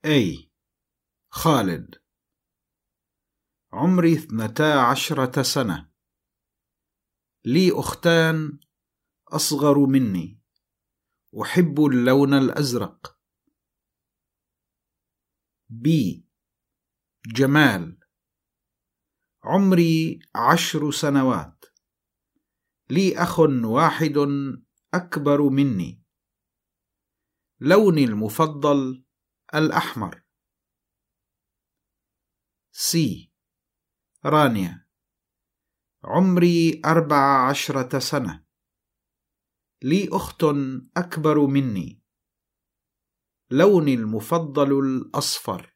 A. خالد. عمري 12 سنة. لي أختان أصغر مني. أحب اللون الأزرق. B. جمال. عمري 10 سنوات. لي أخ واحد أكبر مني. لوني المفضل الأحمر. C. رانيا. عمري 14 سنة. لي أخت أكبر مني. لوني المفضل الأصفر.